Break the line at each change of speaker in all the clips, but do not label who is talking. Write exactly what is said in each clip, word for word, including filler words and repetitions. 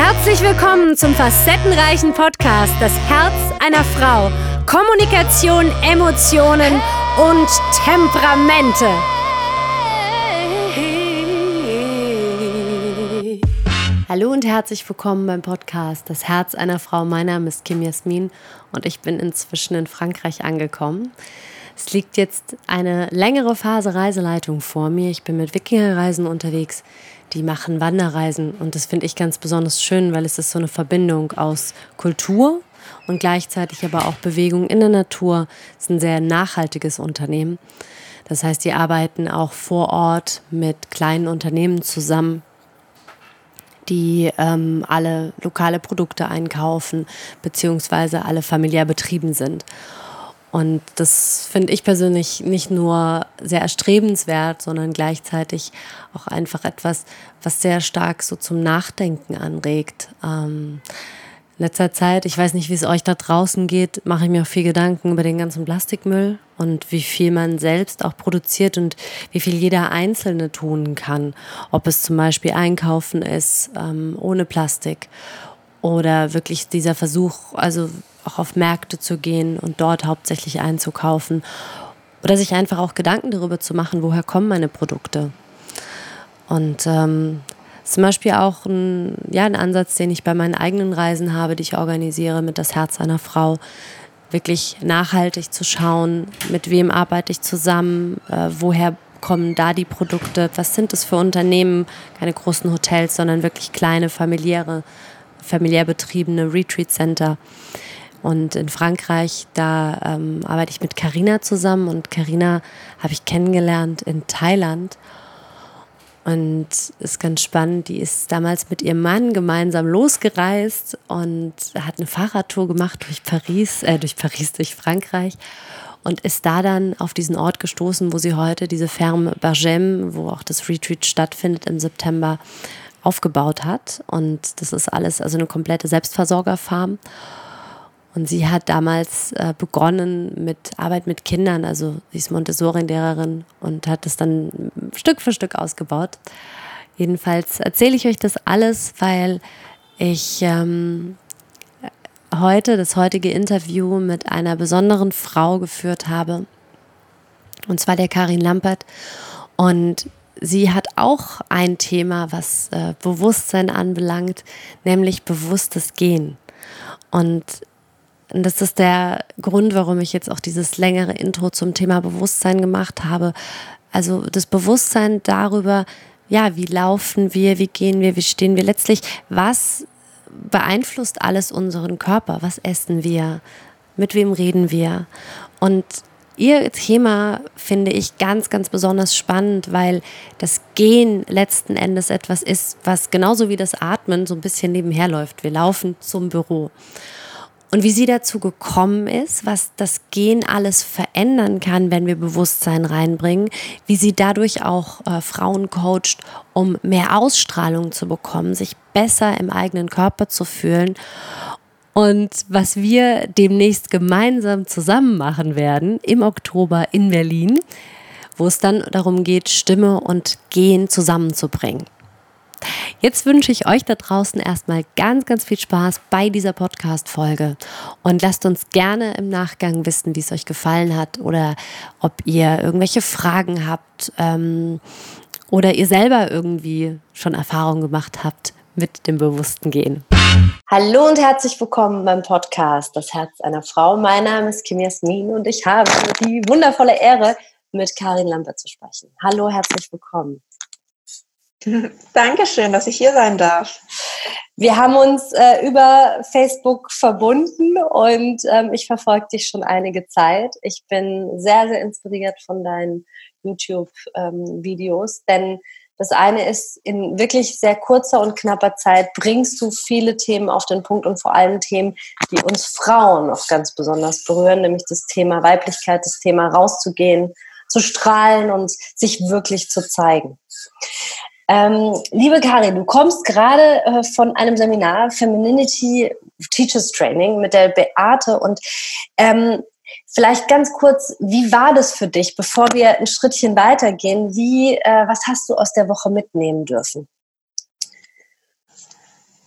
Herzlich willkommen zum facettenreichen Podcast Das Herz einer Frau. Kommunikation, Emotionen und Temperamente. Hallo und herzlich willkommen beim Podcast Das Herz einer Frau. Mein Name ist Kim Jasmin und ich bin inzwischen in Frankreich angekommen. Es liegt jetzt eine längere Phase Reiseleitung vor mir. Ich bin mit Wikingerreisen unterwegs. Die machen Wanderreisen und das finde ich ganz besonders schön, weil es ist so eine Verbindung aus Kultur und gleichzeitig aber auch Bewegung in der Natur. Es ist ein sehr nachhaltiges Unternehmen. Das heißt, die arbeiten auch vor Ort mit kleinen Unternehmen zusammen, die ähm, alle lokale Produkte einkaufen, beziehungsweise alle familiär betrieben sind. Und das finde ich persönlich nicht nur sehr erstrebenswert, sondern gleichzeitig auch einfach etwas, was sehr stark so zum Nachdenken anregt. Ähm, in letzter Zeit, ich weiß nicht, wie es euch da draußen geht, mache ich mir auch viel Gedanken über den ganzen Plastikmüll und wie viel man selbst auch produziert und wie viel jeder Einzelne tun kann. Ob es zum Beispiel Einkaufen ist, ähm, ohne Plastik oder wirklich dieser Versuch, also auch auf Märkte zu gehen und dort hauptsächlich einzukaufen oder sich einfach auch Gedanken darüber zu machen, woher kommen meine Produkte. Und ähm, zum Beispiel auch ein, ja, ein Ansatz, den ich bei meinen eigenen Reisen habe, die ich organisiere mit Das Herz einer Frau, wirklich nachhaltig zu schauen, mit wem arbeite ich zusammen, äh, woher kommen da die Produkte, was sind das für Unternehmen, keine großen Hotels, sondern wirklich kleine familiäre, familiär betriebene Retreat Center. Und in Frankreich, da ähm, arbeite ich mit Carina zusammen und Carina habe ich kennengelernt in Thailand und ist ganz spannend, die ist damals mit ihrem Mann gemeinsam losgereist und hat eine Fahrradtour gemacht durch Paris, äh, durch Paris, durch Frankreich und ist da dann auf diesen Ort gestoßen, wo sie heute diese Ferme Bargem, wo auch das Retreat stattfindet im September, aufgebaut hat. Und das ist alles, also eine komplette Selbstversorgerfarm. Und sie hat damals äh, begonnen mit Arbeit mit Kindern, also sie ist Montessori-Lehrerin und hat das dann Stück für Stück ausgebaut. Jedenfalls erzähle ich euch das alles, weil ich ähm, heute, das heutige Interview mit einer besonderen Frau geführt habe, und zwar der Karin Lampert. Und sie hat auch ein Thema, was äh, Bewusstsein anbelangt, nämlich bewusstes Gehen. Und Und das ist der Grund, warum ich jetzt auch dieses längere Intro zum Thema Bewusstsein gemacht habe. Also das Bewusstsein darüber, ja, wie laufen wir, wie gehen wir, wie stehen wir letztlich, was beeinflusst alles unseren Körper, was essen wir, mit wem reden wir. Und ihr Thema finde ich ganz, ganz besonders spannend, weil das Gehen letzten Endes etwas ist, was genauso wie das Atmen so ein bisschen nebenher läuft. Wir laufen zum Büro. Und wie sie dazu gekommen ist, was das Gehen alles verändern kann, wenn wir Bewusstsein reinbringen, wie sie dadurch auch äh, Frauen coacht, um mehr Ausstrahlung zu bekommen, sich besser im eigenen Körper zu fühlen. Und was wir demnächst gemeinsam zusammen machen werden, im Oktober in Berlin, wo es dann darum geht, Stimme und Gehen zusammenzubringen. Jetzt wünsche ich euch da draußen erstmal ganz, ganz viel Spaß bei dieser Podcast-Folge und lasst uns gerne im Nachgang wissen, wie es euch gefallen hat oder ob ihr irgendwelche Fragen habt ähm, oder ihr selber irgendwie schon Erfahrungen gemacht habt mit dem bewussten Gehen. Hallo und herzlich willkommen beim Podcast Das Herz einer Frau. Mein Name ist Kim Jasmin und ich habe die wundervolle Ehre, mit Karin Lampert zu sprechen. Hallo, herzlich willkommen.
Dankeschön, dass ich hier sein darf.
Wir haben uns äh, über Facebook verbunden und ähm, ich verfolge dich schon einige Zeit. Ich bin sehr, sehr inspiriert von deinen YouTube-Videos, ähm, denn das eine ist, in wirklich sehr kurzer und knapper Zeit bringst du viele Themen auf den Punkt und vor allem Themen, die uns Frauen auch ganz besonders berühren, nämlich das Thema Weiblichkeit, das Thema rauszugehen, zu strahlen und sich wirklich zu zeigen. Ähm, liebe Karin, du kommst gerade äh, von einem Seminar Femininity Teachers Training mit der Beate und ähm, vielleicht ganz kurz, wie war das für dich, bevor wir ein Schrittchen weitergehen? Wie, äh, was hast du aus der Woche mitnehmen dürfen?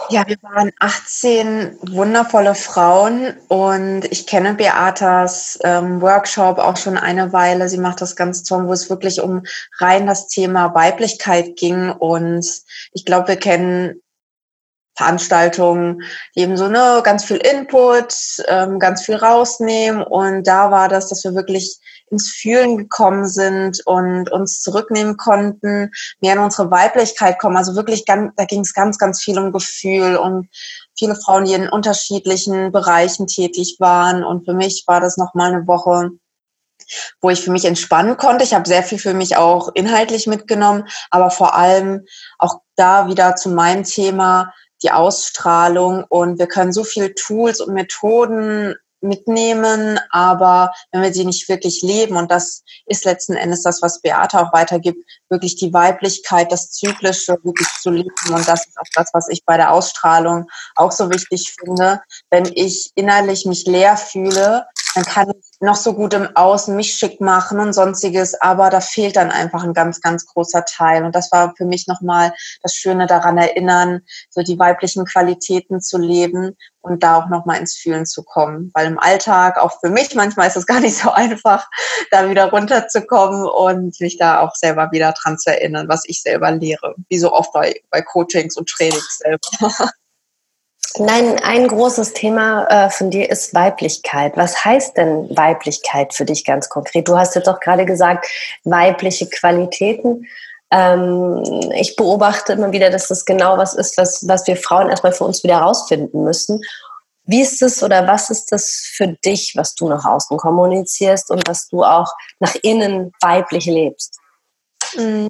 Ja, wir waren achtzehn wundervolle Frauen und ich kenne Beatas ähm, Workshop auch schon eine Weile. Sie macht das ganz toll, wo es wirklich um rein das Thema Weiblichkeit ging. Und ich glaube, wir kennen Veranstaltungen, die eben so ne, ganz viel Input, ähm, ganz viel rausnehmen. Und da war das, dass wir wirklich ins Fühlen gekommen sind und uns zurücknehmen konnten, mehr in unsere Weiblichkeit kommen. Also wirklich, ganz, da ging es ganz, ganz viel um Gefühl und viele Frauen, die in unterschiedlichen Bereichen tätig waren. Und für mich war das nochmal eine Woche, wo ich für mich entspannen konnte. Ich habe sehr viel für mich auch inhaltlich mitgenommen, aber vor allem auch da wieder zu meinem Thema, die Ausstrahlung. Und wir können so viel Tools und Methoden mitnehmen, aber wenn wir sie nicht wirklich leben, und das ist letzten Endes das, was Beata auch weitergibt, wirklich die Weiblichkeit, das Zyklische wirklich zu leben. Und das ist auch das, was ich bei der Ausstrahlung auch so wichtig finde. Wenn ich innerlich mich leer fühle, dann kann ich noch so gut im Außen mich schick machen und sonstiges, aber da fehlt dann einfach ein ganz, ganz großer Teil. Und das war für mich nochmal das Schöne daran erinnern, so die weiblichen Qualitäten zu leben und da auch nochmal ins Fühlen zu kommen. Weil im Alltag, auch für mich manchmal ist es gar nicht so einfach, da wieder runterzukommen und mich da auch selber wieder dran zu erinnern, was ich selber lehre. Wie so oft bei, bei Coachings und Trainings selber.
Nein, ein großes Thema äh, von dir ist Weiblichkeit. Was heißt denn Weiblichkeit für dich ganz konkret? Du hast jetzt auch gerade gesagt, weibliche Qualitäten. Ähm, ich beobachte immer wieder, dass das genau was ist, was, was wir Frauen erstmal für uns wieder rausfinden müssen. Wie ist es oder was ist das für dich, was du nach außen kommunizierst und was du auch nach innen weiblich lebst?
Mhm.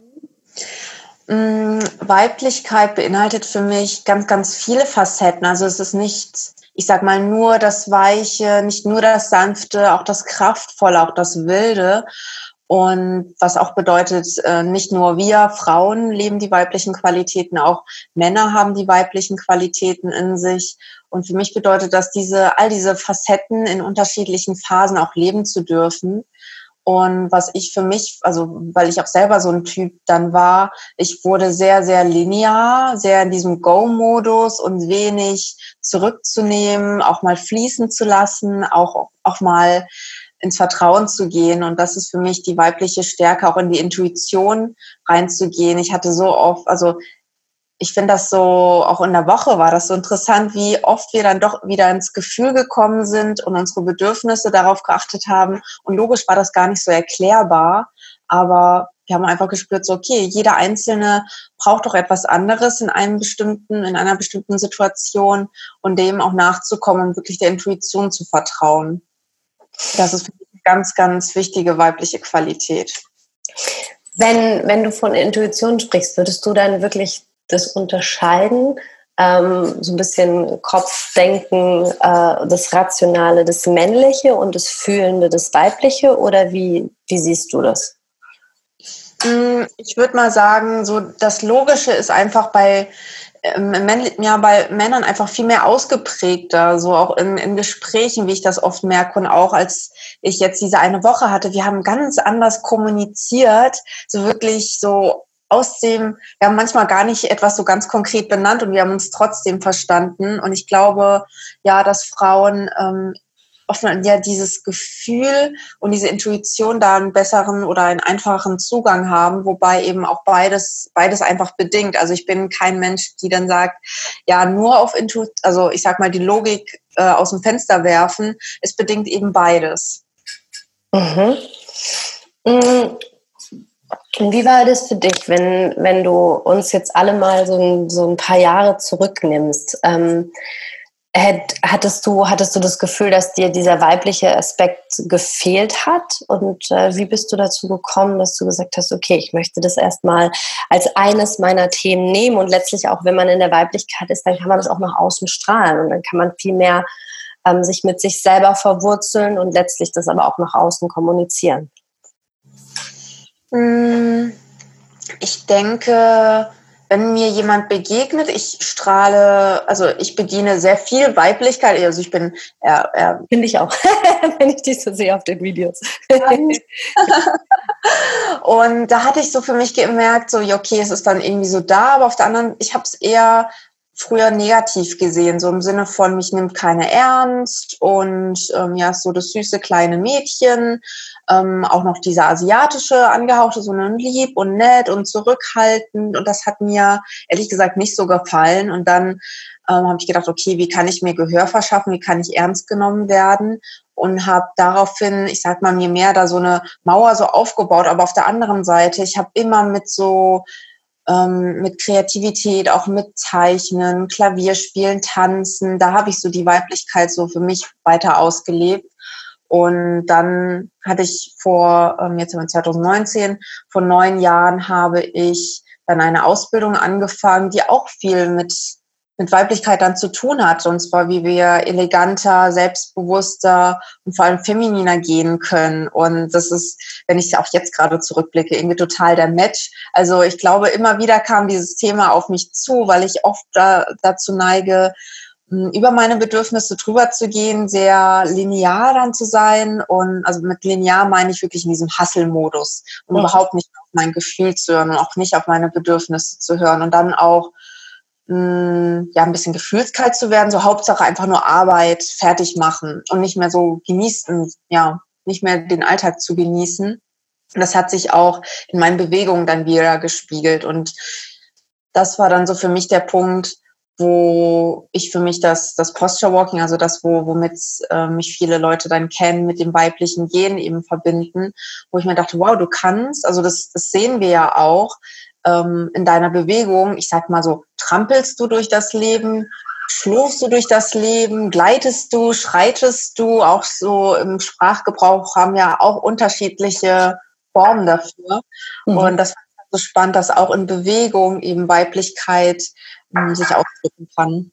Weiblichkeit beinhaltet für mich ganz, ganz viele Facetten. Also es ist nicht, ich sag mal, nur das Weiche, nicht nur das Sanfte, auch das Kraftvolle, auch das Wilde. Und was auch bedeutet, nicht nur wir Frauen leben die weiblichen Qualitäten, auch Männer haben die weiblichen Qualitäten in sich. Und für mich bedeutet das, diese, all diese Facetten in unterschiedlichen Phasen auch leben zu dürfen. Und was ich für mich, also weil ich auch selber so ein Typ dann war, ich wurde sehr, sehr linear, sehr in diesem Go-Modus und wenig zurückzunehmen, auch mal fließen zu lassen, auch, auch mal ins Vertrauen zu gehen. Und das ist für mich die weibliche Stärke, auch in die Intuition reinzugehen. Ich hatte so oft, also ich finde das so, auch in der Woche war das so interessant, wie oft wir dann doch wieder ins Gefühl gekommen sind und unsere Bedürfnisse darauf geachtet haben. Und logisch war das gar nicht so erklärbar, aber wir haben einfach gespürt, so, okay, jeder Einzelne braucht doch etwas anderes in einem bestimmten, in einer bestimmten Situation und dem auch nachzukommen und wirklich der Intuition zu vertrauen. Das ist eine ganz, ganz wichtige weibliche Qualität.
Wenn, wenn du von Intuition sprichst, würdest du dann wirklich das unterscheiden, ähm, so ein bisschen Kopfdenken, äh, das Rationale, das Männliche und das Fühlende, das Weibliche, oder wie, wie siehst du das?
Ich würde mal sagen, so das Logische ist einfach bei, ähm, ja, bei Männern einfach viel mehr ausgeprägter, so auch in, in Gesprächen, wie ich das oft merke, und auch als ich jetzt diese eine Woche hatte, wir haben ganz anders kommuniziert, so wirklich so aus dem, wir haben manchmal gar nicht etwas so ganz konkret benannt und wir haben uns trotzdem verstanden. Und ich glaube, ja, dass Frauen ähm, oft ja dieses Gefühl und diese Intuition da einen besseren oder einen einfachen Zugang haben, wobei eben auch beides, beides einfach bedingt. Also ich bin kein Mensch, die dann sagt, ja, nur auf Intuition, also ich sag mal, die Logik äh, aus dem Fenster werfen, es bedingt eben beides.
Mhm. Mhm. Und wie war das für dich, wenn, wenn du uns jetzt alle mal so ein, so ein paar Jahre zurücknimmst? Ähm, hattest du, hattest du das Gefühl, dass dir dieser weibliche Aspekt gefehlt hat? Und äh, wie bist du dazu gekommen, dass du gesagt hast, okay, ich möchte das erstmal als eines meiner Themen nehmen, und letztlich auch, wenn man in der Weiblichkeit ist, dann kann man das auch nach außen strahlen und dann kann man viel mehr ähm, sich mit sich selber verwurzeln und letztlich das aber auch nach außen kommunizieren.
Ich denke, wenn mir jemand begegnet, ich strahle, also ich bediene sehr viel Weiblichkeit, also ich bin eher, eher
finde ich auch, wenn ich dich so sehe auf den Videos.
Und da hatte ich so für mich gemerkt, so, ja, okay, es ist dann irgendwie so da, aber auf der anderen, ich habe es eher früher negativ gesehen, so im Sinne von, mich nimmt keiner ernst und ähm, ja, so das süße kleine Mädchen, ähm, auch noch dieser asiatische angehauchte, so ein lieb und nett und zurückhaltend, und das hat mir ehrlich gesagt nicht so gefallen. Und dann ähm, habe ich gedacht, okay, wie kann ich mir Gehör verschaffen, wie kann ich ernst genommen werden, und habe daraufhin, ich sag mal, mir mehr da so eine Mauer so aufgebaut, aber auf der anderen Seite, ich habe immer mit so ähm, mit Kreativität, auch mit Zeichnen, Klavierspielen, Tanzen, da habe ich so die Weiblichkeit so für mich weiter ausgelebt. Und dann hatte ich vor, ähm, jetzt haben wir zwanzig neunzehn, vor neun Jahren habe ich dann eine Ausbildung angefangen, die auch viel mit, mit Weiblichkeit dann zu tun hat. Und zwar, wie wir eleganter, selbstbewusster und vor allem femininer gehen können. Und das ist, wenn ich auch jetzt gerade zurückblicke, irgendwie total der Match. Also ich glaube, immer wieder kam dieses Thema auf mich zu, weil ich oft da, dazu neige, über meine Bedürfnisse drüber zu gehen, sehr linear dann zu sein. Und also mit linear meine ich wirklich in diesem Hustle-Modus und
Mhm.
überhaupt nicht auf mein Gefühl zu hören und auch nicht auf meine Bedürfnisse zu hören, und dann auch mh, ja ein bisschen gefühlskalt zu werden, so Hauptsache einfach nur Arbeit fertig machen und nicht mehr so genießen, ja, nicht mehr den Alltag zu genießen. Und das hat sich auch in meinen Bewegungen dann wieder gespiegelt, und das war dann so für mich der Punkt, wo ich für mich das, das Posture Walking, also das, wo, womit äh, mich viele Leute dann kennen, mit dem weiblichen Gen eben verbinden, wo ich mir dachte, wow, du kannst, also das, das sehen wir ja auch ähm, in deiner Bewegung, ich sag mal so, trampelst du durch das Leben, schlurfst du durch das Leben, gleitest du, schreitest du, auch so im Sprachgebrauch haben ja auch unterschiedliche Formen dafür. Mhm. Und das war so spannend, dass auch in Bewegung eben Weiblichkeit sich ausdrücken kann.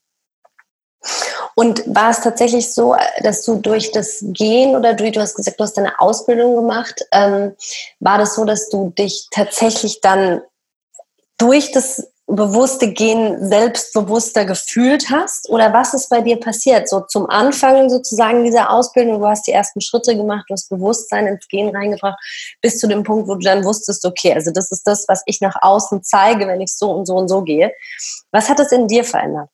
Und war es tatsächlich so, dass du durch das Gehen oder du, du hast gesagt, du hast deine Ausbildung gemacht, ähm, war das so, dass du dich tatsächlich dann durch das bewusste Gehen selbstbewusster gefühlt hast? Oder was ist bei dir passiert? So zum Anfang sozusagen dieser Ausbildung, du hast die ersten Schritte gemacht, du hast Bewusstsein ins Gehen reingebracht, bis zu dem Punkt, wo du dann wusstest, okay, also das ist das, was ich nach außen zeige, wenn ich so und so und so gehe. Was hat es in dir verändert?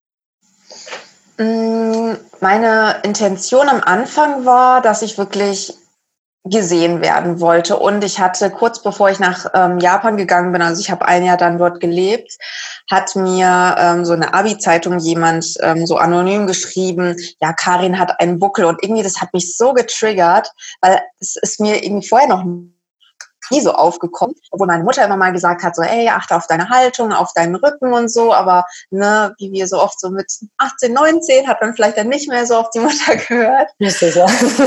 Meine Intention am Anfang war, dass ich wirklich gesehen werden wollte. Und ich hatte kurz bevor ich nach ähm, Japan gegangen bin, also ich habe ein Jahr dann dort gelebt, hat mir ähm, so eine Abi-Zeitung jemand ähm, so anonym geschrieben, ja, Karin hat einen Buckel. Und irgendwie, das hat mich so getriggert, weil es ist mir irgendwie vorher noch nie so aufgekommen, obwohl meine Mutter immer mal gesagt hat, so, ey, achte auf deine Haltung, auf deinen Rücken und so, aber ne, wie wir so oft so mit achtzehn, neunzehn hat man vielleicht dann nicht mehr so auf die Mutter gehört.
Nicht sicher.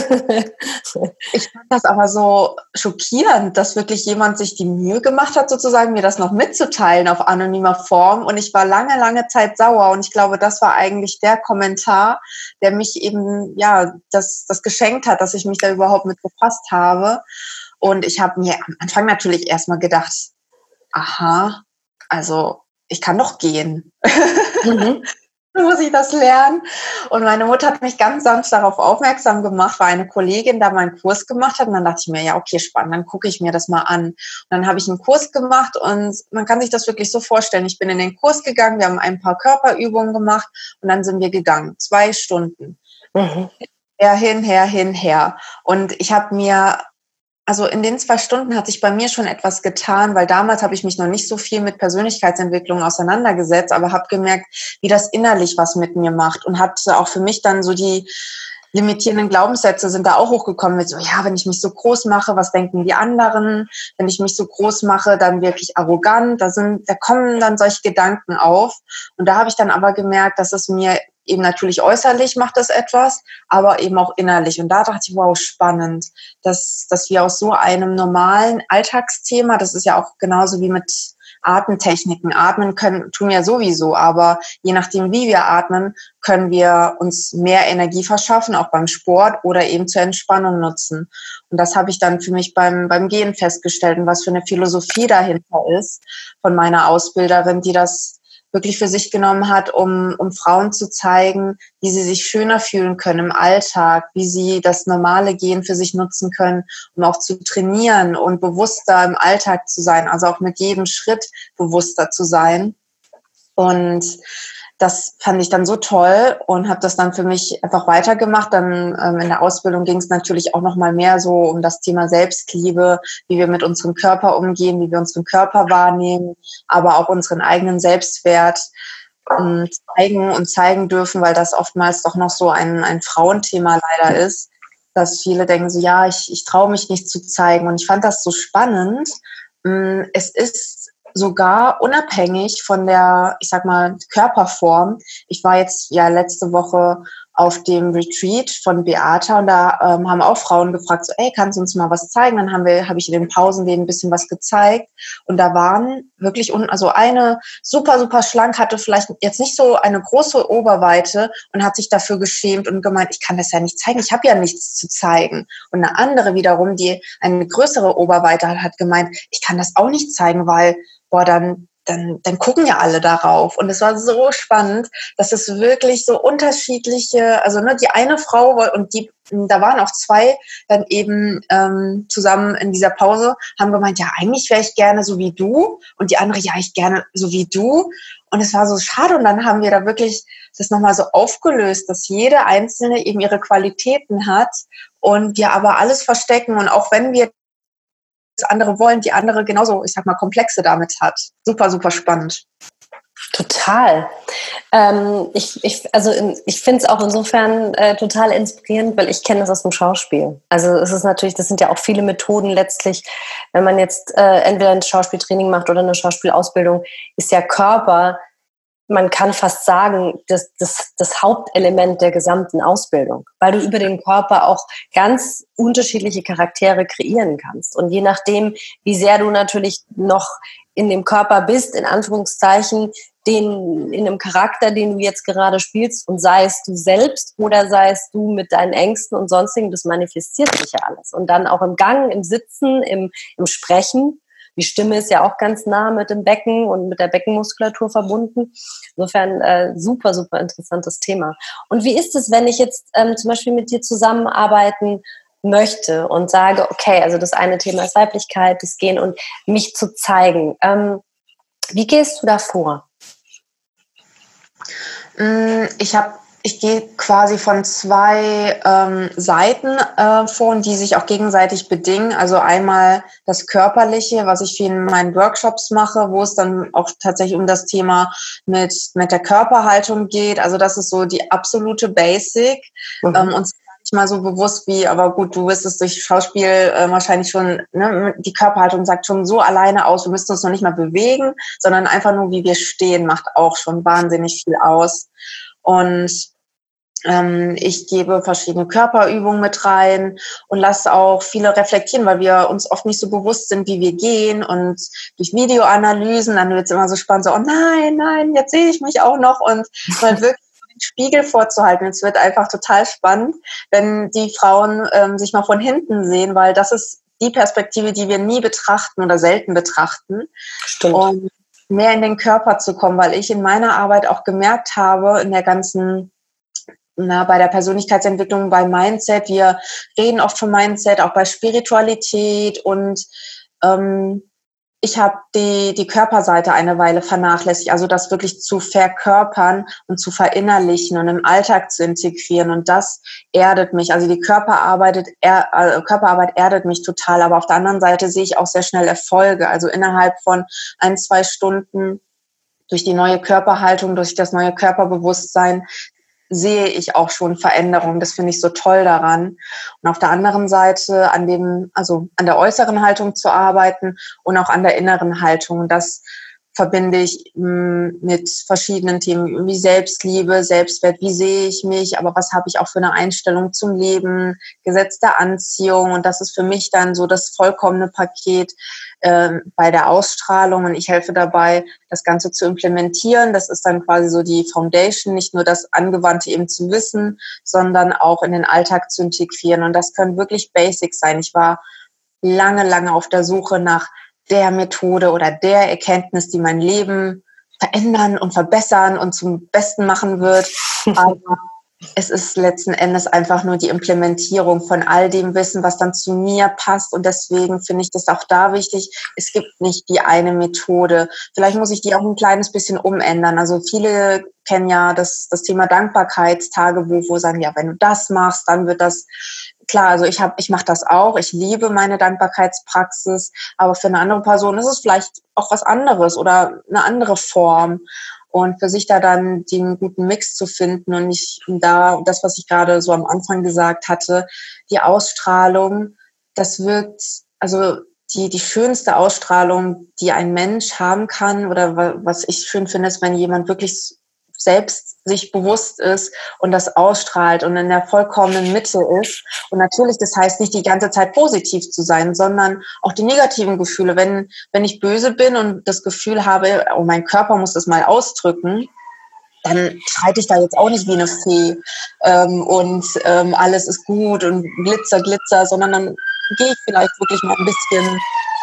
Ich fand das aber so schockierend, dass wirklich jemand sich die Mühe gemacht hat, sozusagen mir das noch mitzuteilen auf anonymer Form, und ich war lange, lange Zeit sauer, und ich glaube, das war eigentlich der Kommentar, der mich eben, ja, das, das geschenkt hat, dass ich mich da überhaupt mit befasst habe. Und ich habe mir am Anfang natürlich erstmal gedacht, aha, also ich kann doch gehen. Mhm. Muss ich das lernen? Und meine Mutter hat mich ganz sanft darauf aufmerksam gemacht, weil eine Kollegin da meinen Kurs gemacht hat. Und dann dachte ich mir, ja, okay, spannend, dann gucke ich mir das mal an. Und dann habe ich einen Kurs gemacht, und man kann sich das wirklich so vorstellen. Ich bin in den Kurs gegangen, wir haben ein paar Körperübungen gemacht, und dann sind wir gegangen. Zwei Stunden. Mhm. Her, hin, her, hin, her. Und ich habe mir Also in den zwei Stunden hat sich bei mir schon etwas getan, weil damals habe ich mich noch nicht so viel mit Persönlichkeitsentwicklung auseinandergesetzt, aber habe gemerkt, wie das innerlich was mit mir macht, und hatte auch für mich dann so die limitierenden Glaubenssätze sind da auch hochgekommen mit so, ja, wenn ich mich so groß mache, was denken die anderen? Wenn ich mich so groß mache, dann wirklich arrogant. Da sind, da kommen dann solche Gedanken auf. Und da habe ich dann aber gemerkt, dass es mir eben natürlich äußerlich macht das etwas, aber eben auch innerlich. Und da dachte ich, wow, spannend, dass, dass wir aus so einem normalen Alltagsthema, das ist ja auch genauso wie mit Atemtechniken. Atmen können, tun wir sowieso, aber je nachdem, wie wir atmen, können wir uns mehr Energie verschaffen, auch beim Sport oder eben zur Entspannung nutzen. Und das habe ich dann für mich beim, beim Gehen festgestellt, und was für eine Philosophie dahinter ist von meiner Ausbilderin, die das wirklich für sich genommen hat, um, um Frauen zu zeigen, wie sie sich schöner fühlen können im Alltag, wie sie das normale Gehen für sich nutzen können, um auch zu trainieren und bewusster im Alltag zu sein, also auch mit jedem Schritt bewusster zu sein. Und das fand ich dann so toll und habe das dann für mich einfach weitergemacht. Dann ähm, in der Ausbildung ging es natürlich auch noch mal mehr so um das Thema Selbstliebe, wie wir mit unserem Körper umgehen, wie wir unseren Körper wahrnehmen, aber auch unseren eigenen Selbstwert ähm, zeigen und zeigen dürfen, weil das oftmals doch noch so ein, ein Frauenthema leider ist, dass viele denken so, ja, ich, ich traue mich nicht zu zeigen. Und ich fand das so spannend. Es ist sogar unabhängig von der, ich sag mal, Körperform. Ich war jetzt ja letzte Woche auf dem Retreat von Beata und da ähm, haben auch Frauen gefragt, so, ey, kannst du uns mal was zeigen? Dann haben wir, habe ich in den Pausen denen ein bisschen was gezeigt und da waren wirklich unten, also eine super, super schlank, hatte vielleicht jetzt nicht so eine große Oberweite und hat sich dafür geschämt und gemeint, ich kann das ja nicht zeigen, ich habe ja nichts zu zeigen. Und eine andere wiederum, die eine größere Oberweite hat, hat gemeint, ich kann das auch nicht zeigen, weil, boah, dann Dann, dann gucken ja alle darauf. Und es war so spannend, dass es wirklich so unterschiedliche, also ne, die eine Frau und die, da waren auch zwei dann eben ähm, zusammen in dieser Pause, haben gemeint, ja, eigentlich wäre ich gerne so wie du. Und die andere, ja, ich gerne so wie du. Und es war so schade. Und dann haben wir da wirklich das nochmal so aufgelöst, dass jede Einzelne eben ihre Qualitäten hat und wir aber alles verstecken. Und auch wenn wir das andere wollen, die andere genauso, ich sag mal, Komplexe damit hat. Super, super spannend.
Total. Ähm, ich, ich, also in, ich finde es auch insofern äh, total inspirierend, weil ich kenne das aus dem Schauspiel. Also es ist natürlich, das sind ja auch viele Methoden letztlich, wenn man jetzt äh, entweder ein Schauspieltraining macht oder eine Schauspielausbildung, ist ja Körper, man kann fast sagen, das, das, das Hauptelement der gesamten Ausbildung, weil du über den Körper auch ganz unterschiedliche Charaktere kreieren kannst. Und je nachdem, wie sehr du natürlich noch in dem Körper bist, in Anführungszeichen, den, in einem Charakter, den du jetzt gerade spielst, und sei es du selbst oder sei es du mit deinen Ängsten und sonstigen, das manifestiert sich ja alles. Und dann auch im Gang, im Sitzen, im, im Sprechen. Die Stimme ist ja auch ganz nah mit dem Becken und mit der Beckenmuskulatur verbunden. Insofern äh, super, super interessantes Thema. Und wie ist es, wenn ich jetzt ähm, zum Beispiel mit dir zusammenarbeiten möchte und sage, okay, also das eine Thema ist Weiblichkeit, das Gehen und mich zu zeigen. Ähm, wie gehst du da vor?
Ich habe Ich gehe quasi von zwei ähm, Seiten äh, vor, die sich auch gegenseitig bedingen. Also einmal das Körperliche, was ich viel in meinen Workshops mache, wo es dann auch tatsächlich um das Thema mit, mit der Körperhaltung geht. Also das ist so die absolute Basic. Mhm. Ähm, und nicht mal so bewusst wie, aber gut, du wirst es durch Schauspiel äh, wahrscheinlich schon, ne, die Körperhaltung sagt schon so alleine aus, wir müssen uns noch nicht mal bewegen, sondern einfach nur, wie wir stehen, macht auch schon wahnsinnig viel aus. Und ähm, ich gebe verschiedene Körperübungen mit rein und lasse auch viele reflektieren, weil wir uns oft nicht so bewusst sind, wie wir gehen. Und durch Videoanalysen, dann wird es immer so spannend, so, oh nein, nein, jetzt sehe ich mich auch noch. Und mal wirklich den Spiegel vorzuhalten. Es wird einfach total spannend, wenn die Frauen ähm, sich mal von hinten sehen, weil das ist die Perspektive, die wir nie betrachten oder selten betrachten.
Stimmt.
Und mehr in den Körper zu kommen, weil ich in meiner Arbeit auch gemerkt habe, in der ganzen, na, bei der Persönlichkeitsentwicklung, bei Mindset, wir reden oft von Mindset, auch bei Spiritualität und ähm, ich habe die, die Körperseite eine Weile vernachlässigt, also das wirklich zu verkörpern und zu verinnerlichen und im Alltag zu integrieren und das erdet mich. Also die Körperarbeit, er, äh, Körperarbeit erdet mich total, aber auf der anderen Seite sehe ich auch sehr schnell Erfolge. Also innerhalb von ein, zwei Stunden durch die neue Körperhaltung, durch das neue Körperbewusstsein sehe ich auch schon Veränderungen. Das finde ich so toll daran. Und auf der anderen Seite an dem, also an der äußeren Haltung zu arbeiten und auch an der inneren Haltung. Das verbinde ich mh, mit verschiedenen Themen wie Selbstliebe, Selbstwert, wie sehe ich mich, aber was habe ich auch für eine Einstellung zum Leben, Gesetz der Anziehung. Und das ist für mich dann so das vollkommene Paket äh, bei der Ausstrahlung. Und ich helfe dabei, das Ganze zu implementieren. Das ist dann quasi so die Foundation, nicht nur das Angewandte eben zu wissen, sondern auch in den Alltag zu integrieren. Und das können wirklich Basics sein. Ich war lange, lange auf der Suche nach der Methode oder der Erkenntnis, die mein Leben verändern und verbessern und zum Besten machen wird. Aber es ist letzten Endes einfach nur die Implementierung von all dem Wissen, was dann zu mir passt. Und deswegen finde ich das auch da wichtig. Es gibt nicht die eine Methode. Vielleicht muss ich die auch ein kleines bisschen umändern. Also viele kennen ja das, das Thema Dankbarkeitstagebuch, wo sagen, ja, wenn du das machst, dann wird das klar. Also ich habe, ich mache das auch. Ich liebe meine Dankbarkeitspraxis. Aber für eine andere Person ist es vielleicht auch was anderes oder eine andere Form. Und für sich da dann den guten Mix zu finden und nicht da, das, was ich gerade so am Anfang gesagt hatte, die Ausstrahlung, das wirkt, also die, die schönste Ausstrahlung, die ein Mensch haben kann oder was ich schön finde, ist, wenn jemand wirklich selbst sich bewusst ist und das ausstrahlt und in der vollkommenen Mitte ist. Und natürlich, das heißt nicht die ganze Zeit positiv zu sein, sondern auch die negativen Gefühle. Wenn, wenn ich böse bin und das Gefühl habe, oh, mein Körper muss das mal ausdrücken, dann schreite ich da jetzt auch nicht wie eine Fee ähm, und ähm, alles ist gut und Glitzer, Glitzer, sondern dann gehe ich vielleicht wirklich mal ein bisschen,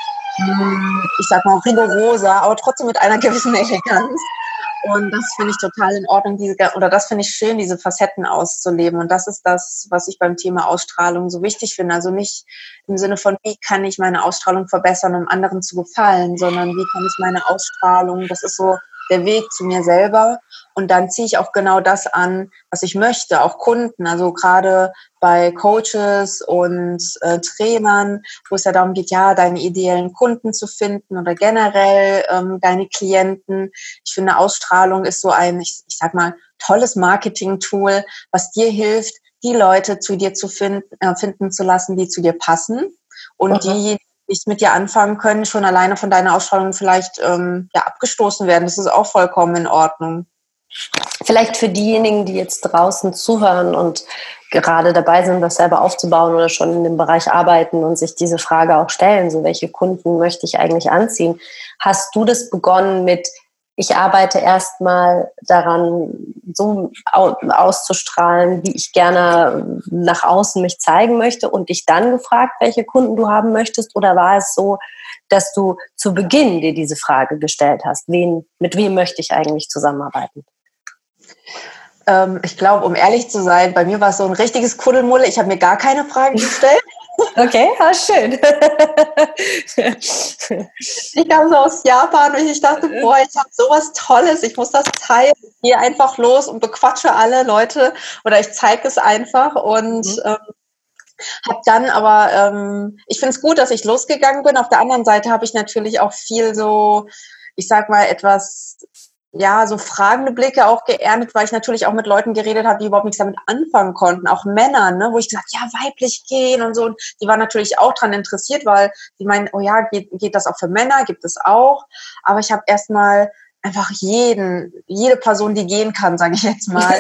ich sag mal, rigoroser, aber trotzdem mit einer gewissen Eleganz. Und das finde ich total in Ordnung, diese, oder das finde ich schön, diese Facetten auszuleben. Und das ist das, was ich beim Thema Ausstrahlung so wichtig finde. Also nicht im Sinne von, wie kann ich meine Ausstrahlung verbessern, um anderen zu gefallen, sondern wie kann ich meine Ausstrahlung, das ist so der Weg zu mir selber. Und dann ziehe ich auch genau das an, was ich möchte, auch Kunden. Also gerade bei Coaches und äh, Trainern, wo es ja darum geht, ja, deine ideellen Kunden zu finden oder generell ähm, deine Klienten. Ich finde, Ausstrahlung ist so ein, ich, ich sag mal, tolles Marketing-Tool, was dir hilft, die Leute zu dir zu finden, äh, finden zu lassen, die zu dir passen und mhm. die nicht mit dir anfangen können, schon alleine von deiner Ausstrahlung vielleicht ähm, ja, abgestoßen werden. Das ist auch vollkommen in Ordnung.
Vielleicht für diejenigen, die jetzt draußen zuhören und gerade dabei sind, das selber aufzubauen oder schon in dem Bereich arbeiten und sich diese Frage auch stellen, so welche Kunden möchte ich eigentlich anziehen? Hast du das begonnen mit, ich arbeite erstmal daran, so auszustrahlen, wie ich gerne nach außen mich zeigen möchte und dich dann gefragt, welche Kunden du haben möchtest? Oder war es so, dass du zu Beginn dir diese Frage gestellt hast, wen, mit wem möchte ich eigentlich zusammenarbeiten?
Ähm, ich glaube, um ehrlich zu sein, bei mir war es so ein richtiges Kuddelmuddel. Ich habe mir gar keine Fragen gestellt.
Okay, ah, schön.
Ich kam so aus Japan und ich dachte, boah, ich habe sowas Tolles, ich muss das teilen. Ich gehe einfach los und bequatsche alle Leute oder ich zeige es einfach und mhm. ähm, habe dann aber, ähm, ich finde es gut, dass ich losgegangen bin. Auf der anderen Seite habe ich natürlich auch viel so, ich sag mal, etwas... ja, so fragende Blicke auch geerntet, weil ich natürlich auch mit Leuten geredet habe, die überhaupt nichts damit anfangen konnten. Auch Männer, ne, wo ich gesagt, ja, weiblich gehen und so. Und die waren natürlich auch dran interessiert, weil die meinen, oh ja, geht, geht das auch für Männer? Gibt es auch. Aber ich habe erstmal einfach jeden, jede Person, die gehen kann, sage ich jetzt mal,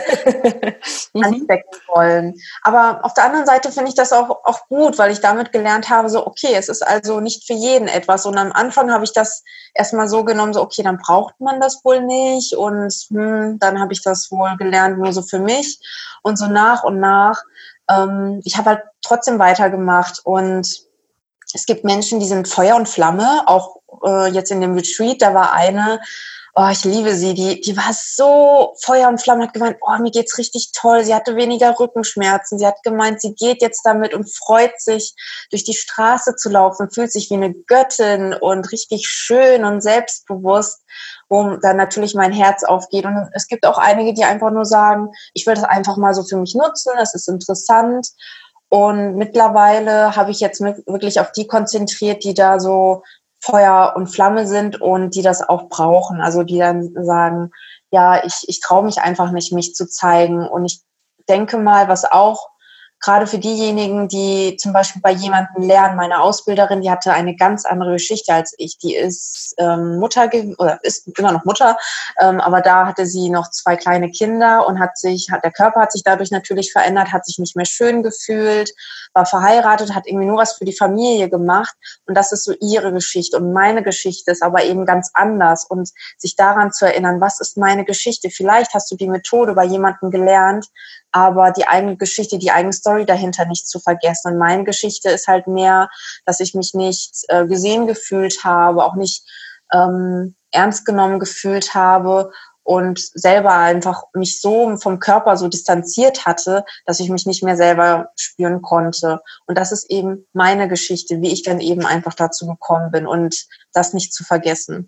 anstecken wollen. Aber auf der anderen Seite finde ich das auch, auch gut, weil ich damit gelernt habe, so, okay, es ist also nicht für jeden etwas. Und am Anfang habe ich das erstmal so genommen, so, okay, dann braucht man das wohl nicht. Und hm, dann habe ich das wohl gelernt, nur so für mich. Und so nach und nach, ähm, ich habe halt trotzdem weitergemacht. Und es gibt Menschen, die sind Feuer und Flamme. Auch äh, jetzt in dem Retreat, da war eine, oh, ich liebe sie, die, die war so Feuer und Flamme, hat gemeint, oh, mir geht's richtig toll, sie hatte weniger Rückenschmerzen, sie hat gemeint, sie geht jetzt damit und freut sich, durch die Straße zu laufen, fühlt sich wie eine Göttin und richtig schön und selbstbewusst, wo dann natürlich mein Herz aufgeht. Und es gibt auch einige, die einfach nur sagen, ich will das einfach mal so für mich nutzen, das ist interessant. Und mittlerweile habe ich jetzt wirklich auf die konzentriert, die da so Feuer und Flamme sind und die das auch brauchen. Also die dann sagen, ja, ich, ich traue mich einfach nicht, mich zu zeigen. Und ich denke mal, was auch gerade für diejenigen, die zum Beispiel bei jemandem lernen, meine Ausbilderin, die hatte eine ganz andere Geschichte als ich. Die ist ähm, Mutter oder ist immer noch Mutter, ähm, aber da hatte sie noch zwei kleine Kinder und hat sich, hat, der Körper hat sich dadurch natürlich verändert, hat sich nicht mehr schön gefühlt, war verheiratet, hat irgendwie nur was für die Familie gemacht und das ist so ihre Geschichte und meine Geschichte ist aber eben ganz anders und sich daran zu erinnern, was ist meine Geschichte? Vielleicht hast du die Methode bei jemandem gelernt, aber die eigene Geschichte, die eigene Story dahinter nicht zu vergessen. Und meine Geschichte ist halt mehr, dass ich mich nicht äh, gesehen gefühlt habe, auch nicht ähm, ernst genommen gefühlt habe und selber einfach mich so vom Körper so distanziert hatte, dass ich mich nicht mehr selber spüren konnte. Und das ist eben meine Geschichte, wie ich dann eben einfach dazu gekommen bin und das nicht zu vergessen.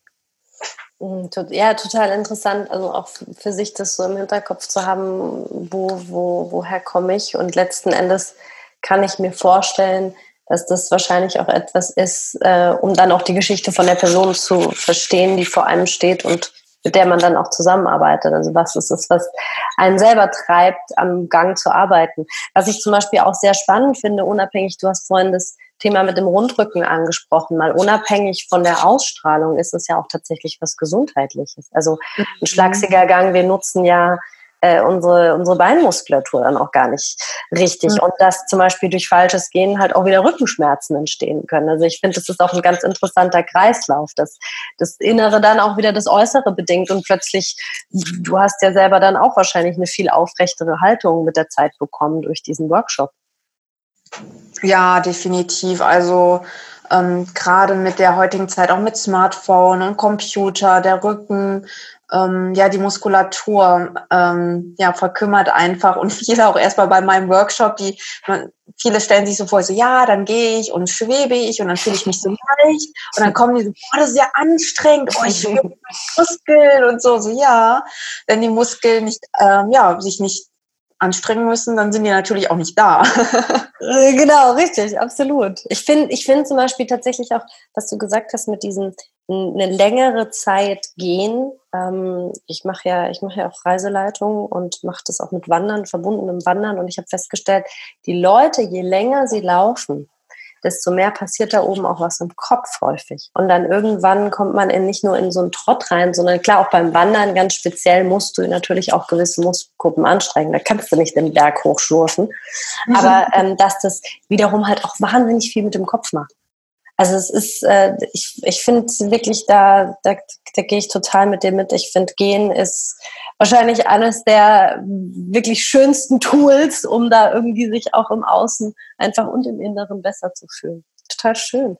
Ja, total interessant, also auch für sich das so im Hinterkopf zu haben, wo, wo, woher komme ich, und letzten Endes kann ich mir vorstellen, dass das wahrscheinlich auch etwas ist, äh, um dann auch die Geschichte von der Person zu verstehen, die vor einem steht und mit der man dann auch zusammenarbeitet. Also was ist es, was einen selber treibt, am Gang zu arbeiten. Was ich zum Beispiel auch sehr spannend finde, unabhängig, du hast vorhin das Thema mit dem Rundrücken angesprochen, mal unabhängig von der Ausstrahlung ist es ja auch tatsächlich was Gesundheitliches. Also ein schlagsiger Gang, wir nutzen ja äh, unsere, unsere Beinmuskulatur dann auch gar nicht richtig. Und dass zum Beispiel durch falsches Gehen halt auch wieder Rückenschmerzen entstehen können. Also ich finde, das ist auch ein ganz interessanter Kreislauf, dass das Innere dann auch wieder das Äußere bedingt und plötzlich, du hast ja selber dann auch wahrscheinlich eine viel aufrechtere Haltung mit der Zeit bekommen durch diesen Workshop.
Ja, definitiv. Also ähm, gerade mit der heutigen Zeit, auch mit Smartphone und Computer, der Rücken, ähm, ja, die Muskulatur, ähm, ja, verkümmert einfach. Und viele auch erstmal bei meinem Workshop, die man, viele stellen sich so vor, so, ja, dann gehe ich und schwebe ich und dann fühle ich mich so leicht. Und dann kommen die so, boah, das ist ja anstrengend, oh, ich spüre meine Muskeln und so, so, ja. Wenn die Muskeln nicht, ähm, ja, sich nicht anstrengen müssen, dann sind die natürlich auch nicht da.
Genau, richtig, absolut. Ich finde ich finde zum Beispiel tatsächlich auch, was du gesagt hast mit diesem eine längere Zeit gehen. Ähm, ich mache ja, ich mache ja auch Reiseleitung und mache das auch mit Wandern, verbundenem Wandern. Und ich habe festgestellt, die Leute, je länger sie laufen, desto mehr passiert da oben auch was im Kopf häufig. Und dann irgendwann kommt man in, nicht nur in so einen Trott rein, sondern klar, auch beim Wandern ganz speziell musst du natürlich auch gewisse Muskelgruppen anstrengen. Da kannst du nicht den Berg hochschlurfen. Mhm. Aber ähm, dass das wiederum halt auch wahnsinnig viel mit dem Kopf macht. Also es ist, äh, ich, ich finde wirklich, da, da, da gehe ich total mit dir mit. Ich finde, Gehen ist wahrscheinlich eines der wirklich schönsten Tools, um da irgendwie sich auch im Außen einfach und im Inneren besser zu fühlen. Total schön.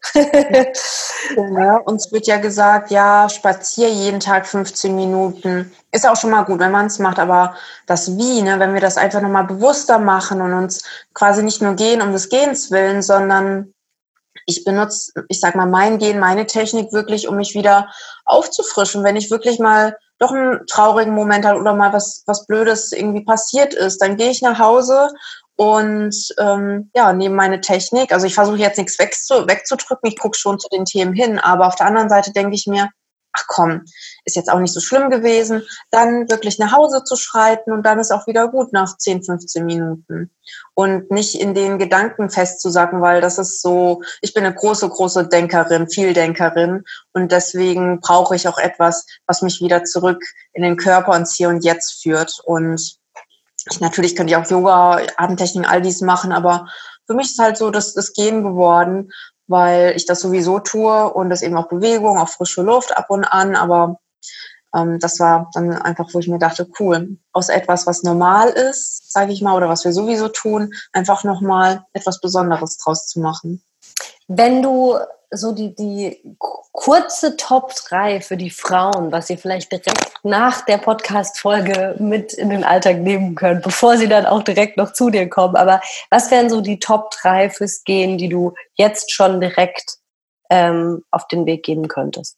Ja, uns wird ja gesagt, ja, spazier jeden Tag fünfzehn Minuten. Ist auch schon mal gut, wenn man es macht, aber das Wie, ne, wenn wir das einfach nochmal bewusster machen und uns quasi nicht nur gehen um des Gehens willen, sondern ich benutze, ich sag mal, mein Gehen, meine Technik wirklich, um mich wieder aufzufrischen. Wenn ich wirklich mal doch einen traurigen Moment habe oder mal was, was Blödes irgendwie passiert ist, dann gehe ich nach Hause und ähm, ja, nehme meine Technik. Also ich versuche jetzt nichts wegzu, wegzudrücken, ich gucke schon zu den Themen hin, aber auf der anderen Seite denke ich mir, ach komm, ist jetzt auch nicht so schlimm gewesen, dann wirklich nach Hause zu schreiten und dann ist auch wieder gut nach zehn, fünfzehn Minuten. Und nicht in den Gedanken festzusacken, weil das ist so, ich bin eine große, große Denkerin, Vieldenkerin und deswegen brauche ich auch etwas, was mich wieder zurück in den Körper und Hier und Jetzt führt. Und ich, natürlich könnte ich auch Yoga, Atemtechniken, all dies machen, aber für mich ist halt so das, das Gehen geworden, weil ich das sowieso tue und das eben auch Bewegung, auch frische Luft ab und an, aber ähm, das war dann einfach, wo ich mir dachte, cool, aus etwas, was normal ist, sage ich mal, oder was wir sowieso tun, einfach nochmal etwas Besonderes draus zu machen.
Wenn du so die, die kurze Top drei für die Frauen, was sie vielleicht direkt nach der Podcast-Folge mit in den Alltag nehmen können, bevor sie dann auch direkt noch zu dir kommen. Aber was wären so die Top drei fürs Gehen, die du jetzt schon direkt ähm, auf den Weg geben könntest?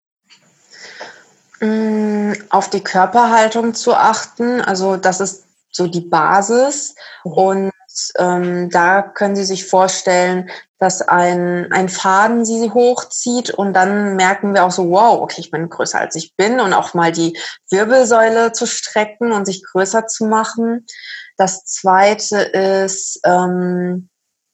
Auf die Körperhaltung zu achten, also das ist so die Basis. Mhm. Und ähm, da können Sie sich vorstellen, dass ein, ein Faden Sie hochzieht und dann merken wir auch so, wow, okay, ich bin größer als ich bin und auch mal die Wirbelsäule zu strecken und sich größer zu machen. Das Zweite ist, ähm,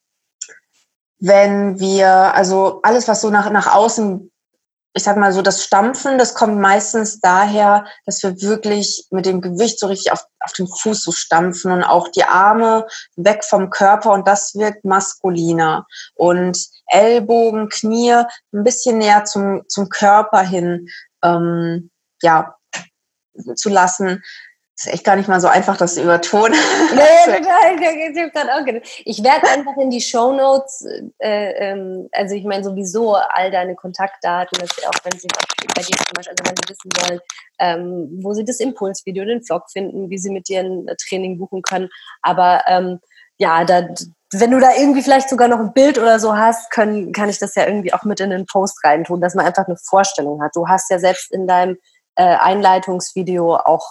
wenn wir, also alles, was so nach, nach außen, ich sag mal so, das Stampfen, das kommt meistens daher, dass wir wirklich mit dem Gewicht so richtig auf, auf den Fuß so stampfen und auch die Arme weg vom Körper und das wirkt maskuliner. Und Ellbogen, Knie ein bisschen näher zum, zum Körper hin, ähm, ja, zu lassen. Ist echt gar nicht mal so einfach, das zu übertonen.
Nee, total. Ich habe gerade auch gedacht. Ich werde einfach in die Shownotes, äh, ähm, also ich meine sowieso all deine Kontaktdaten, dass sie auch, wenn sie bei dir zum Beispiel, also wenn sie wissen wollen, ähm, wo sie das Impulsvideo, den Vlog finden, wie sie mit dir ein Training buchen können. Aber ähm, ja, da, wenn du da irgendwie vielleicht sogar noch ein Bild oder so hast, können, kann ich das ja irgendwie auch mit in den Post reintun, dass man einfach eine Vorstellung hat. Du hast ja selbst in deinem äh, Einleitungsvideo auch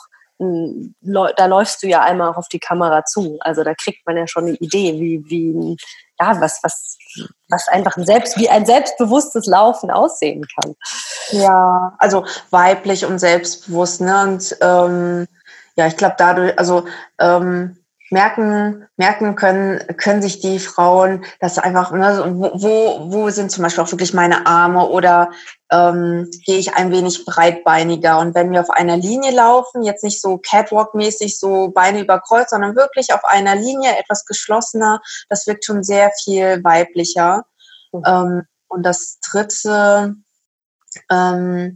da läufst du ja einmal auch auf die Kamera zu. Also da kriegt man ja schon eine Idee, wie, wie ja, was, was, was einfach ein Selbst, wie ein selbstbewusstes Laufen aussehen kann.
Ja, also weiblich und selbstbewusst, ne? Und ähm, ja, ich glaube dadurch, also ähm, merken, merken können, können sich die Frauen, dass einfach, ne, wo, wo sind zum Beispiel auch wirklich meine Arme oder ähm, gehe ich ein wenig breitbeiniger. Und wenn wir auf einer Linie laufen, jetzt nicht so Catwalk-mäßig, so Beine über Kreuz, sondern wirklich auf einer Linie, etwas geschlossener, das wirkt schon sehr viel weiblicher. Mhm. Ähm, und das dritte, ähm,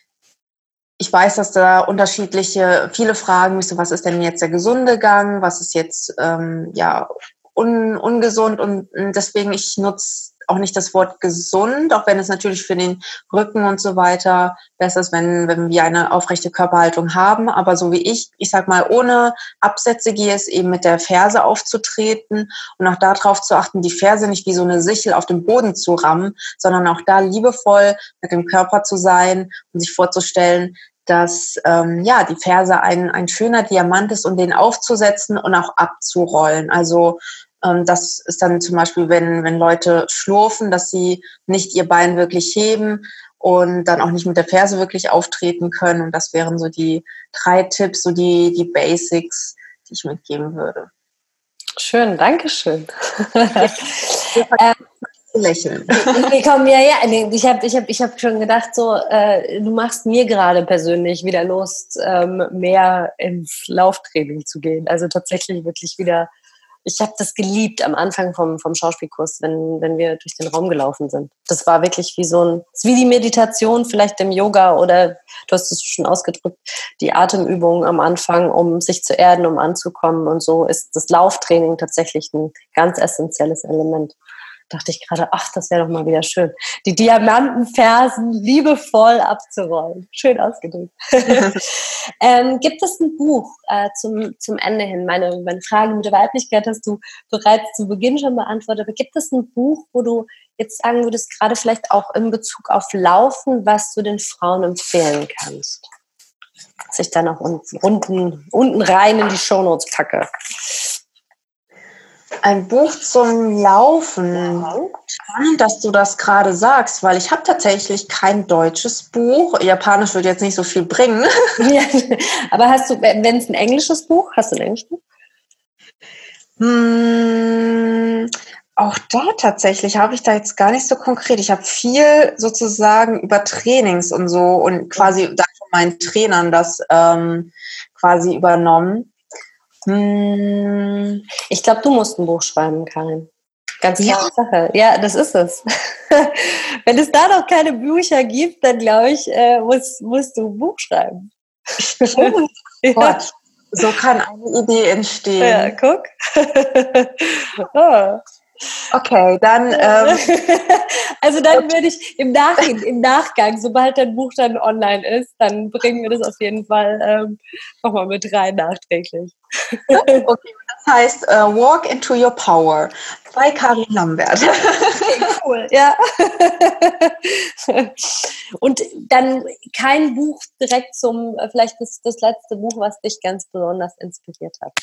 ich weiß, dass da unterschiedliche, viele fragen mich so, was ist denn jetzt der gesunde Gang, was ist jetzt ähm, ja un, ungesund, und deswegen, ich nutze auch nicht das Wort gesund, auch wenn es natürlich für den Rücken und so weiter besser ist, wenn, wenn wir eine aufrechte Körperhaltung haben, aber so wie ich, ich sag mal, ohne Absätze gehe es eben mit der Ferse aufzutreten und auch darauf zu achten, die Ferse nicht wie so eine Sichel auf dem Boden zu rammen, sondern auch da liebevoll mit dem Körper zu sein und sich vorzustellen, dass ähm, ja die Ferse ein, ein schöner Diamant ist und den aufzusetzen und auch abzurollen. Also ähm, das ist dann zum Beispiel, wenn, wenn Leute schlurfen, dass sie nicht ihr Bein wirklich heben und dann auch nicht mit der Ferse wirklich auftreten können. Und das wären so die drei Tipps, so die, die Basics, die ich mitgeben würde.
Schön, danke schön.
ähm, lächeln.
Ich, komm, ja, ja, ich habe ich hab, ich hab schon gedacht, so, äh, du machst mir gerade persönlich wieder Lust, ähm, mehr ins Lauftraining zu gehen. Also tatsächlich wirklich wieder, ich habe das geliebt am Anfang vom, vom Schauspielkurs, wenn, wenn wir durch den Raum gelaufen sind. Das war wirklich wie so ein, wie die Meditation vielleicht im Yoga oder, du hast es schon ausgedrückt, die Atemübung am Anfang, um sich zu erden, um anzukommen, und so ist das Lauftraining tatsächlich ein ganz essentielles Element. Dachte ich gerade, ach, das wäre doch mal wieder schön, die Diamantenfersen liebevoll abzurollen. Schön ausgedrückt. ähm, gibt es ein Buch äh, zum, zum Ende hin? Meine, meine Frage mit der Weiblichkeit hast du bereits zu Beginn schon beantwortet. Aber gibt es ein Buch, wo du jetzt sagen würdest, gerade vielleicht auch in Bezug auf Laufen, was du den Frauen empfehlen kannst? Dass ich dann auch unten, unten, unten rein in die Shownotes packe.
Ein Buch zum Laufen. Spannend, dass du das gerade sagst, weil ich habe tatsächlich kein deutsches Buch. Japanisch wird jetzt nicht so viel bringen.
Ja, aber hast du, wenn es ein englisches Buch, hast du ein englisches Buch?
Hm, auch da tatsächlich habe ich da jetzt gar nicht so konkret. Ich habe viel sozusagen über Trainings und so und quasi da von meinen Trainern das ähm, quasi übernommen.
Ich glaube, du musst ein Buch schreiben, Karin. Ganz klare ja. Sache. Ja, das ist es. Wenn es da noch keine Bücher gibt, dann glaube ich, äh, musst, musst du ein Buch schreiben.
Oh ja. Gott, so kann eine Idee entstehen.
Ja, guck. Oh.
Okay, dann... Ähm,
also dann würde ich im, Nach im Nachgang, sobald dein Buch dann online ist, dann bringen wir das auf jeden Fall ähm, nochmal mit rein nachträglich.
Okay, das heißt uh, Walk into Your Power bei Karin Lambert.
Okay, cool, ja. Und dann kein Buch direkt zum, vielleicht das, das letzte Buch, was dich ganz besonders inspiriert hat.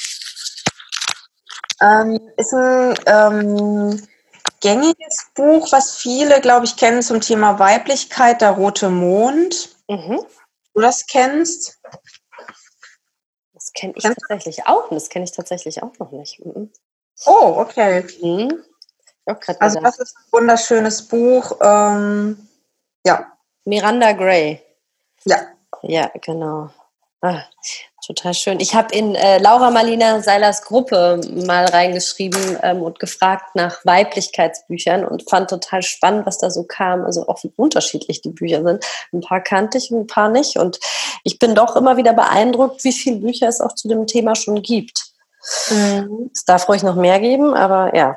Ähm, ist ein ähm, gängiges Buch, was viele, glaube ich, kennen zum Thema Weiblichkeit, der rote Mond. Mhm. Du das kennst?
Das kenne ich Kennst tatsächlich auch. Das kenne ich tatsächlich auch noch nicht. Mhm.
Oh, okay.
Mhm.
Also das ist ein wunderschönes Buch. Ähm, ja.
Miranda Gray.
Ja.
Ja, genau. Ah, Total schön. Ich habe in äh, Laura Marlina Seilers Gruppe mal reingeschrieben ähm, und gefragt nach Weiblichkeitsbüchern und fand total spannend, was da so kam. Also auch wie unterschiedlich die Bücher sind. Ein paar kannte ich und ein paar nicht. Und ich bin doch immer wieder beeindruckt, wie viele Bücher es auch zu dem Thema schon gibt. Mhm. Es darf ruhig noch mehr geben, aber ja.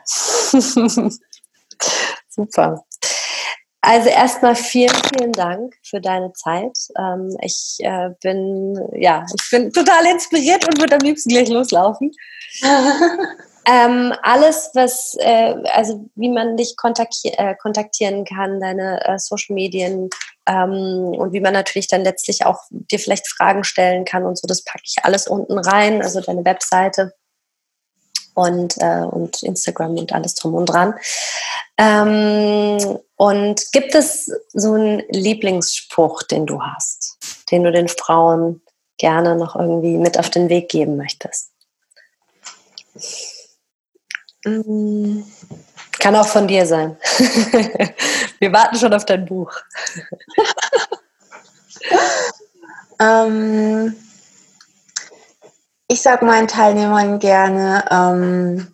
Super. Also erstmal vielen, vielen Dank für deine Zeit. Ähm, ich äh, bin, ja, ich bin total inspiriert und würde am liebsten gleich loslaufen. ähm, alles, was, äh, also wie man dich kontakti- äh, kontaktieren kann, deine äh, Social Medien ähm, und wie man natürlich dann letztlich auch dir vielleicht Fragen stellen kann und so, das packe ich alles unten rein, also deine Webseite und, äh, und Instagram und alles drum und dran. Ähm, und gibt es so einen Lieblingsspruch, den du hast, den du den Frauen gerne noch irgendwie mit auf den Weg geben möchtest? Mm. Kann auch von dir sein. Wir warten schon auf dein Buch.
ähm, ich sage meinen Teilnehmern gerne, ähm,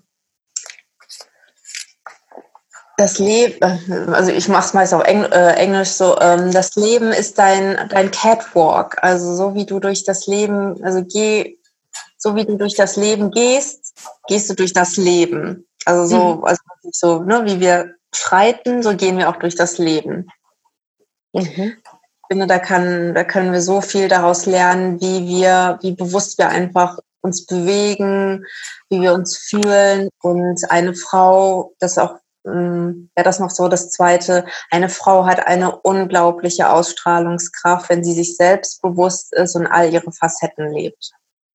das Leben, also ich mache es meist auf Engl- äh, Englisch so, ähm, das Leben ist dein, dein Catwalk. Also so wie du durch das Leben, also geh, so wie du durch das Leben gehst, gehst du durch das Leben. Also so, mhm. also so, ne, wie wir schreiten, so gehen wir auch durch das Leben. Mhm. Ich finde, da kann, da können wir so viel daraus lernen, wie wir, wie bewusst wir einfach uns bewegen, wie wir uns fühlen. Und eine Frau, das auch ja, das noch so das Zweite. Eine Frau hat eine unglaubliche Ausstrahlungskraft, wenn sie sich selbst bewusst ist und all ihre Facetten lebt.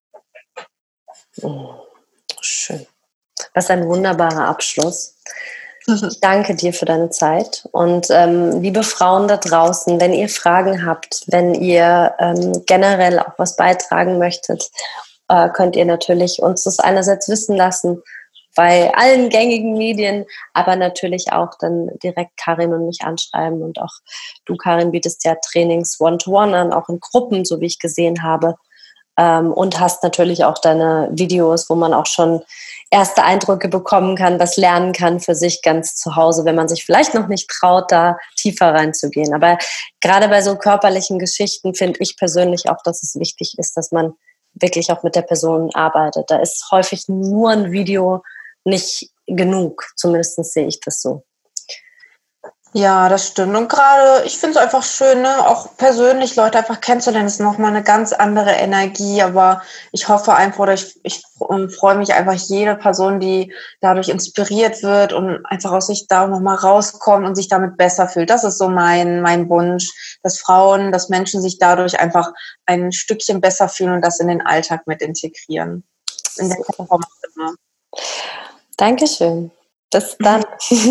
Oh, schön. Was ein wunderbarer Abschluss. Ich danke dir für deine Zeit. Und ähm, liebe Frauen da draußen, wenn ihr Fragen habt, wenn ihr ähm, generell auch was beitragen möchtet, äh, könnt ihr natürlich uns das einerseits wissen lassen, bei allen gängigen Medien, aber natürlich auch dann direkt Karin und mich anschreiben. Und auch du, Karin, bietest ja Trainings One-to-One an, auch in Gruppen, so wie ich gesehen habe. Ähm, und hast natürlich auch deine Videos, wo man auch schon erste Eindrücke bekommen kann, was lernen kann für sich ganz zu Hause, wenn man sich vielleicht noch nicht traut, da tiefer reinzugehen. Aber gerade bei so körperlichen Geschichten finde ich persönlich auch, dass es wichtig ist, dass man wirklich auch mit der Person arbeitet. Da ist häufig nur ein Video nicht genug, zumindest sehe ich das so.
Ja, das stimmt. Und gerade, ich finde es einfach schön, ne, auch persönlich Leute einfach kennenzulernen, das ist nochmal eine ganz andere Energie, aber ich hoffe einfach, oder ich, ich freue mich einfach jede Person, die dadurch inspiriert wird und einfach aus sich da nochmal rauskommt und sich damit besser fühlt. Das ist so mein, mein Wunsch, dass Frauen, dass Menschen sich dadurch einfach ein Stückchen besser fühlen und das in den Alltag mit integrieren. In der Form immer.
Dankeschön. Bis dann.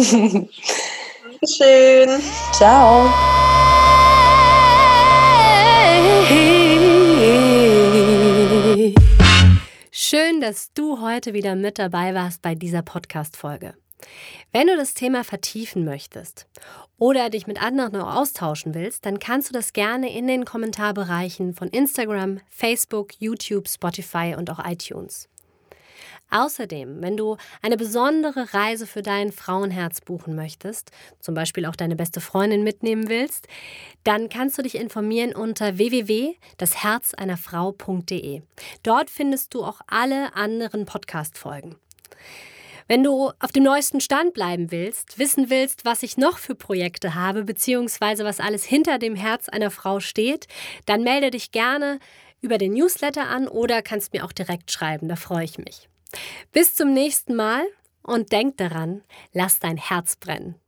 Dankeschön.
Ciao. Schön, dass du heute wieder mit dabei warst bei dieser Podcast-Folge. Wenn du das Thema vertiefen möchtest oder dich mit anderen austauschen willst, dann kannst du das gerne in den Kommentarbereichen von Instagram, Facebook, YouTube, Spotify und auch iTunes. Außerdem, wenn du eine besondere Reise für dein Frauenherz buchen möchtest, zum Beispiel auch deine beste Freundin mitnehmen willst, dann kannst du dich informieren unter w w w punkt das herz einer frau punkt d e. Dort findest du auch alle anderen Podcast-Folgen. Wenn du auf dem neuesten Stand bleiben willst, wissen willst, was ich noch für Projekte habe, beziehungsweise was alles hinter dem Herz einer Frau steht, dann melde dich gerne über den Newsletter an oder kannst mir auch direkt schreiben, da freue ich mich. Bis zum nächsten Mal und denk daran, lass dein Herz brennen.